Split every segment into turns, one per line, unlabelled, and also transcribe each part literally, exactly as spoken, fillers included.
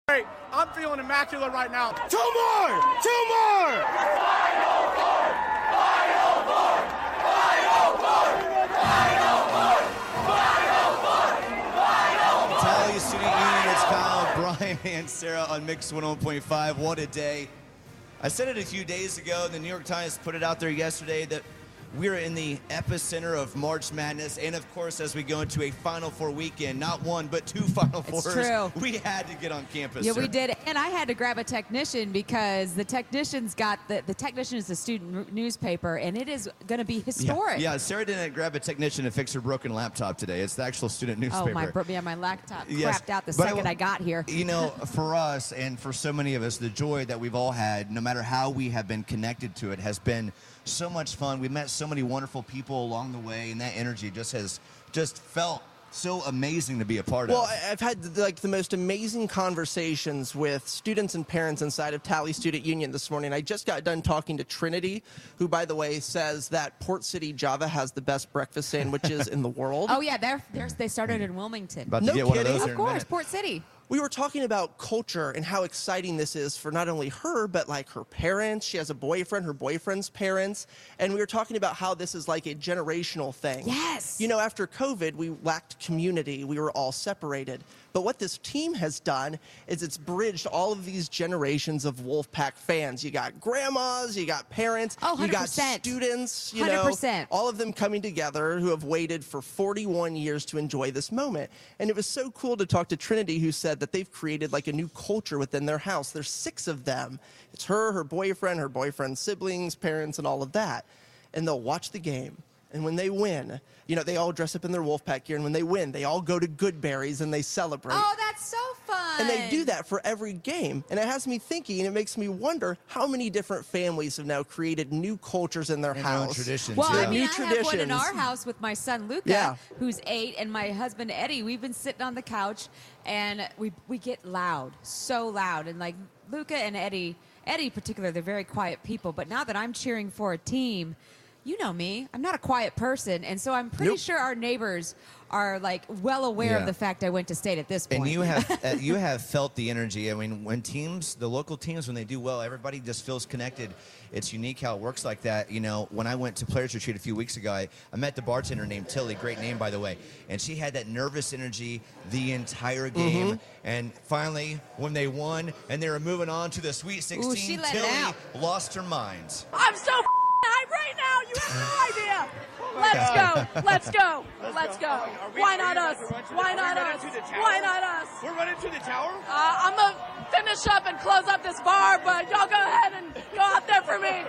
Great. I'm feeling immaculate right now. Two more! Two more!
Final four! Final four! Final four! Final four! Final four! Final four!
Tally Student Union, it's Kyle, Brian, and Sarah on Mix one oh one point five. What a day. I said it a few days ago. The New York Times put it out there yesterday that we're in the epicenter of March Madness, and of course, as we go into a Final Four weekend, not one, but two Final Fours,
it's true.
We had to get on campus.
Yeah,
sir.
we did, and I had to grab a technician because the technician's got the the technician is the student newspaper, and it is going to be historic.
Yeah, yeah, Sarah didn't grab a technician to fix her broken laptop today. It's the actual student newspaper.
Oh, my, bro- yeah, my laptop
Yes,
crapped out the
but
second I, I got here.
You know, for us and for so many of us, the joy that we've all had, no matter how we have been connected to it, has been so much fun. We met so many wonderful people along the way, and that energy just has just felt so amazing to be a part
well,
of.
Well, I've had like the most amazing conversations with students and parents inside of Tally Student Union this morning. I just got done talking to Trinity, who, by the way, says that Port City Java has the best breakfast sandwiches in the world.
Oh yeah, they're, they're, they started in Wilmington.
About to
no
get one of
kidding.
those
Of
here in a
course,
minute.
Port City.
We were talking about culture and how exciting this is for not only her, but like her parents. She has a boyfriend, her boyfriend's parents. And we were talking about how this is like a generational thing.
Yes.
You know, after COVID, we lacked community. We were all separated. But what this team has done is it's bridged all of these generations of Wolfpack fans. You got grandmas, you got parents,
Oh,
you got
one hundred percent.
students, you
one hundred
know,
percent.
all of them coming together who have waited for forty-one years to enjoy this moment. And it was so cool to talk to Trinity, who said that they've created like a new culture within their house. There's six of them. It's her, her boyfriend, her boyfriend's siblings, parents, and all of that. And they'll watch the game. And when they win, you know, they all dress up in their Wolfpack gear. And when they win, they all go to Goodberry's and they celebrate.
Oh, that's so fun.
And they do that for every game. And it has me thinking, and it makes me wonder how many different families have now created new cultures in their
And their own
house.
traditions.
Well,
yeah.
I mean,
New
I have one in
traditions.
our house with my son Luca,
Yeah.
who's eight, and my husband Eddie. We've been sitting on the couch, and we we get loud, so loud, and like Luca and Eddie, Eddie in particular, they're very quiet people. But now that I'm cheering for a team, you know me, I'm not a quiet person, and so I'm pretty
Nope.
sure our neighbors are like well aware
Yeah.
of the fact I went to state at this point.
And you have uh, you have felt the energy. I mean, when teams, the local teams, when they do well, everybody just feels connected. It's unique how it works like that. You know, when I went to Players Retreat a few weeks ago, I, I met the bartender named Tilly, great name by the way, and she had that nervous energy the entire game.
Mm-hmm.
And finally, when they won and they were moving on to the Sweet sixteen,
she let it
Tilly
out.
lost her mind.
I'm so hyped right now. You have no idea. Let's go. Let's go. Let's go. Why not us? Why not us? Why not us?
We're running to the tower?
Uh, I'm going to finish up and close up this bar, but y'all go ahead and go out there for me.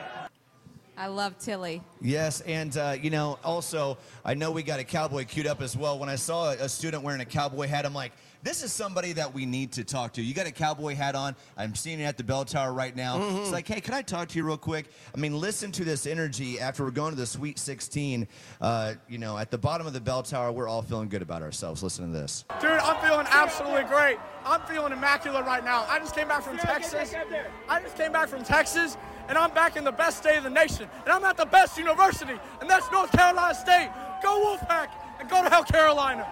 I love Tilly.
Yes, and uh, you know, also, I know we got a cowboy queued up as well. When I saw a, a student wearing a cowboy hat, I'm like, this is somebody that we need to talk to. You got a cowboy hat on. I'm seeing you at the bell tower right now.
Mm-hmm.
It's like, hey, can I talk to you real quick? I mean, listen to this energy after we're going to the Sweet sixteen. Uh, you know, at the bottom of the bell tower, we're all feeling good about ourselves. Listen to this.
Dude, I'm feeling absolutely great. I'm feeling immaculate right now. I just came back from Texas. I just came back from Texas, and I'm back in the best state of the nation. And I'm at the best university, and that's North Carolina State. Go Wolfpack, and go to hell, Carolina.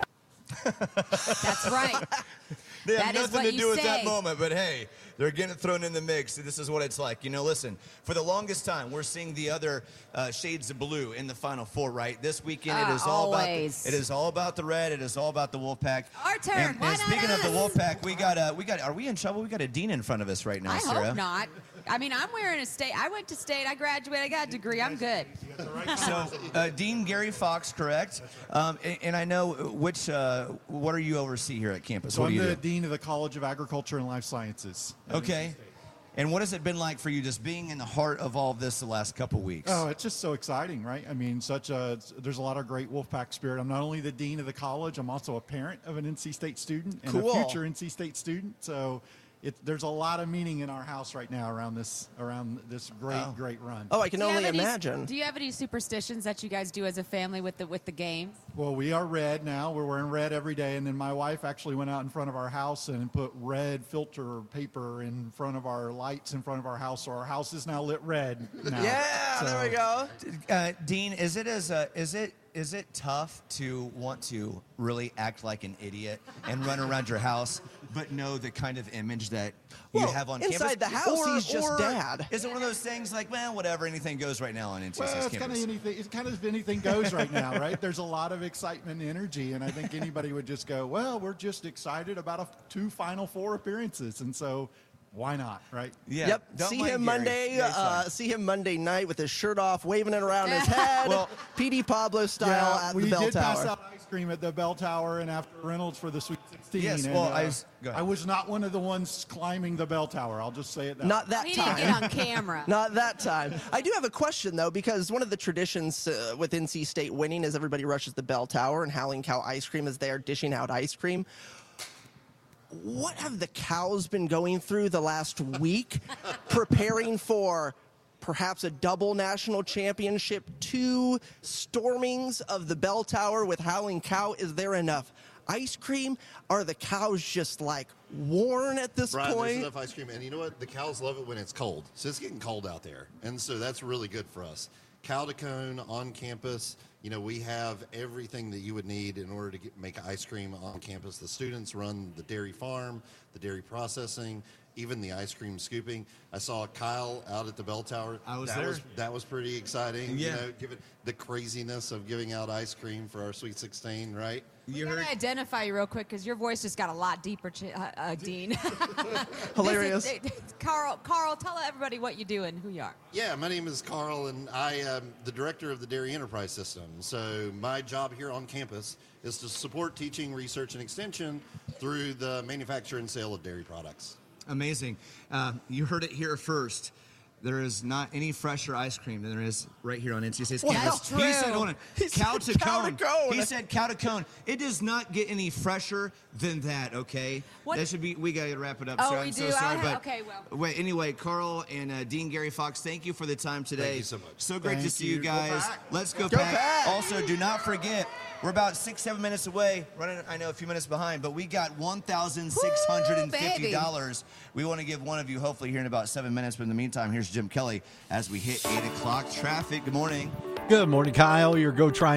That's right.
They have
That is
nothing
what
to
you
do with that
say.
moment, but hey, they're getting thrown in the mix. This is what it's like. You know, listen, for the longest time, we're seeing the other uh, shades of blue in the Final Four, right? This weekend,
Uh,
it is all
always.
about the, it is all about the red. It is all about the Wolfpack.
Our turn.
And,
Why
and
not
speaking of the
us?
Wolfpack, we got uh, we got. Are we in trouble? We got a dean in front of us right now,
I
Sarah.
hope not. I mean, I'm wearing a state. I went to state. I graduated. I got a degree. I'm good.
So, uh, Dean Gary Fox, correct? Um, and, and I know which. Uh, what are you oversee here at campus?
So
what
I'm
do you
the
do?
Dean of the College of Agriculture and Life Sciences.
Okay. And what has it been like for you just being in the heart of all of this the last couple weeks?
Oh, it's just so exciting, right? I mean, such a there's a lot of great Wolfpack spirit. I'm not only the dean of the college, I'm also a parent of an N C State student and
Cool.
a future N C State student. So it, there's a lot of meaning in our house right now around this around this great
Oh.
great run.
Oh, I can
Do you
only
have any-
imagine.
Do you have any superstitions that you guys do as a family with the with the games?
Well, we are red now. We're wearing red every day. And then my wife actually went out in front of our house and put red filter paper in front of our lights in front of our house. So our house is now lit red now.
Yeah,
So-
there we go.
Uh, Dean, is it as uh, is it is it tough to want to really act like an idiot and run around your house, but know the kind of image that you
Well,
have on
inside
campus?
the house,
Or-
he's just
or
dad.
Is it one of those things like, well, whatever, anything goes right now on N C Six
Well, it's kind
campus?
of anything. It's kind of anything goes right now, right? There's a lot of excitement and energy, and I think anybody would just go, "Well, we're just excited about a, two Final Four appearances," and so why not, right?
Yeah.
Yep.
Don't
See
mind
him
Gary.
Monday.
Yeah, it's
Uh,
fine.
see him Monday night with his shirt off, waving it around his head.
Well-
P D Pablo style
Yeah,
at
we
the bell
did
tower.
pass out ice cream at the bell tower and after Reynolds for the Sweet sixteen.
Yes,
and,
well,
uh,
I was- go ahead.
I was not one of the ones climbing the bell tower. I'll just say it that
Not
way.
that
He
time.
didn't get on camera.
Not that time. I do have a question, though, because one of the traditions uh, with N C State winning is everybody rushes the bell tower and Howling Cow Ice Cream is there dishing out ice cream. What have the cows been going through the last week preparing for perhaps a double national championship, two stormings of the bell tower with Howling Cow? Is there enough ice cream? Are the cows just like worn at this
Brian,
point?
there's enough ice cream. And you know what? The cows love it when it's cold. So it's getting cold out there. And so that's really good for us. Cow to cone on campus. You know, we have everything that you would need in order to get, make ice cream on campus. The students run the dairy farm, the dairy processing, even the ice cream scooping. I saw Kyle out at the bell tower.
I was
that
there.
Was, that was pretty exciting.
Yeah.
You know, given the craziness of giving out ice cream for our Sweet sixteen, right?
You
Can
heard?
I identify you real quick because your voice just got a lot deeper, Ch- uh, uh, Dean.
Hilarious.
This is- Carl, Carl, tell everybody what you do and who you are.
Yeah, my name is Carl, and I am the director of the Dairy Enterprise System. So my job here on campus is to support teaching, research, and extension through the manufacture and sale of dairy products.
Amazing. Uh, you heard it here first. There is not any fresher ice cream than there is right here on N C State's
Well,
campus.
that's
He
true.
said, hold on,
He
cow
said
to
cow to
cone.
cone.
He said cow to cone. It does not get any fresher than that, okay?
What-
That should be, we got to wrap it up,
Oh,
sir.
we
I'm
do?
so
I
sorry.
ha-
but
okay, well.
Wait, anyway, Carl and uh, Dean Gary Fox, thank you for the time today.
Thank you so much.
So great to
Thank
see
you.
you
Go
guys.
Pack.
Let's go,
Go
Pack.
Pack.
Also, do not forget, we're about six, seven minutes away. Running, I know, a few minutes behind, but we got one thousand six hundred fifty dollars. We want to give one of you, hopefully, here in about seven minutes. But in the meantime, here's Jim Kelly as we hit eight o'clock traffic. Good morning.
Good morning, Kyle. Your Go Triangle